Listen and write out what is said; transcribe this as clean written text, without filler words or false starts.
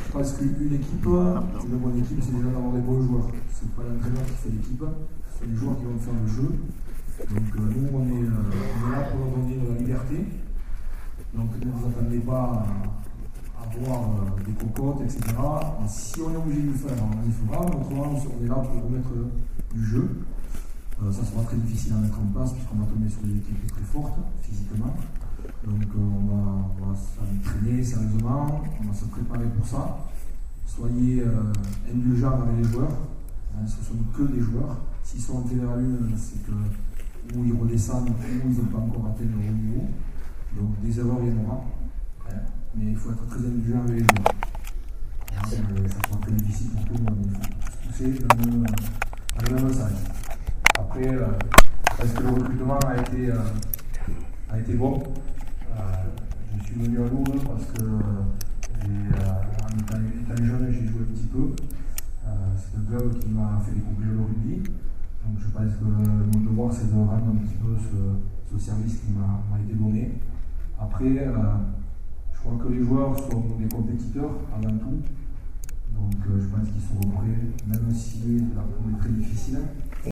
Je pense qu'une équipe, une bonne équipe, c'est déjà d'avoir des bons joueurs. C'est pas l'entraîneur qui fait l'équipe, c'est les joueurs qui vont faire le jeu. Donc nous, on est là pour leur donner de la liberté. Donc ne vous attendez pas à voir des cocottes, etc. Si on est obligé de le faire, on y fera. Autrement, on est là pour remettre du jeu. Ça sera très difficile à mettre en place puisqu'on va tomber sur des équipes très fortes physiquement. Donc on va s'entraîner sérieusement, on va se préparer pour ça. Soyez indulgents avec les joueurs, ce ne sont que des joueurs. S'ils sont en fédéral 1, c'est que ou ils redescendent ou ils n'ont pas encore atteint le haut niveau. Donc des erreurs il y en aura, mais il faut être très indulgent avec les joueurs. Ça sera très difficile pour tout le monde, il faut se pousser dans le même sens. Après, est-ce que le recrutement a été bon? Je suis venu à Lourdes parce que en étant jeune, j'ai joué un petit peu. C'est un club qui m'a fait découvrir le rugby. Donc je pense que mon devoir, c'est de rendre un petit peu ce service qui m'a été donné. Après, je crois que les joueurs sont des compétiteurs avant tout. Donc je pense qu'ils seront prêts, même si la poule est très difficile.